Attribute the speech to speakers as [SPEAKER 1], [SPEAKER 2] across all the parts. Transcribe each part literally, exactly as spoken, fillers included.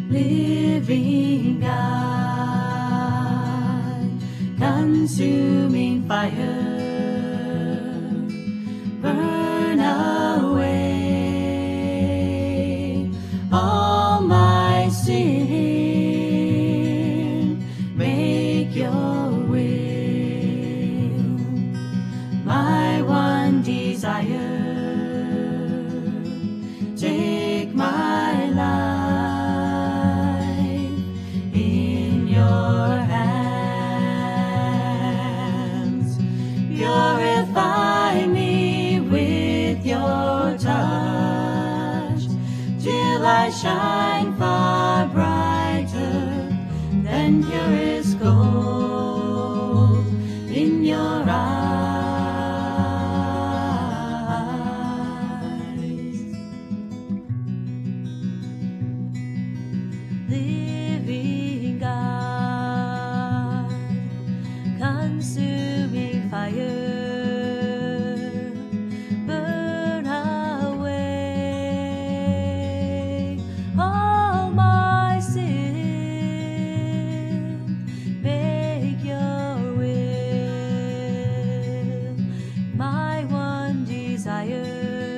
[SPEAKER 1] living God, consuming fire, burn away all my sin, make your will my one desire. Take my life in your hands. Purify me with your touch till I shine far brighter than purest gold in your eyes. Living God, consuming fire, burn away all my sin, make your will my one desire.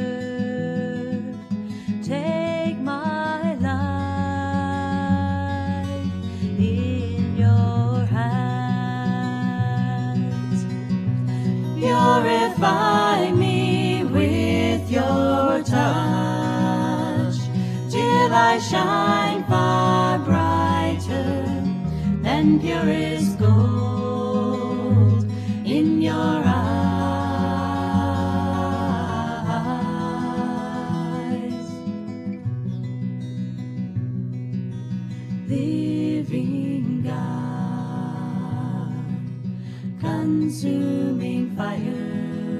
[SPEAKER 1] Take my life in your hands. Purify me with your touch till I shine far brighter than purest gold in your eyes. Living God, consuming fire,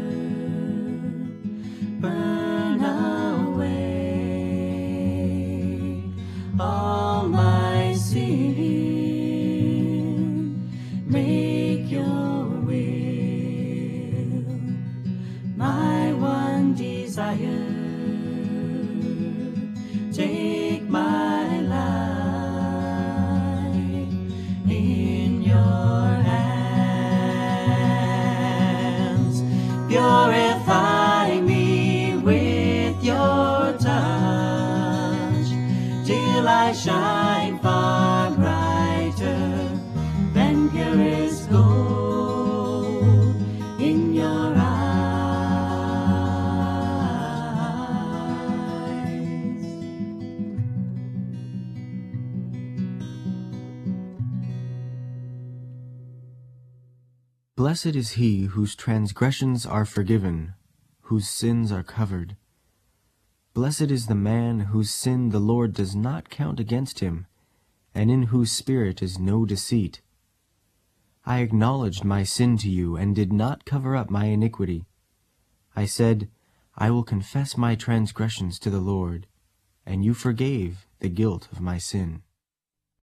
[SPEAKER 1] burn away all my sin, make your will my one desire. Take my life in your hands. Purify me with your touch till I shine far brighter than purest gold in your eyes.
[SPEAKER 2] Blessed is he whose transgressions are forgiven, whose sins are covered. Blessed is the man whose sin the Lord does not count against him, and in whose spirit is no deceit. I acknowledged my sin to you and did not cover up my iniquity. I said, I will confess my transgressions to the Lord, and you forgave the guilt of my sin.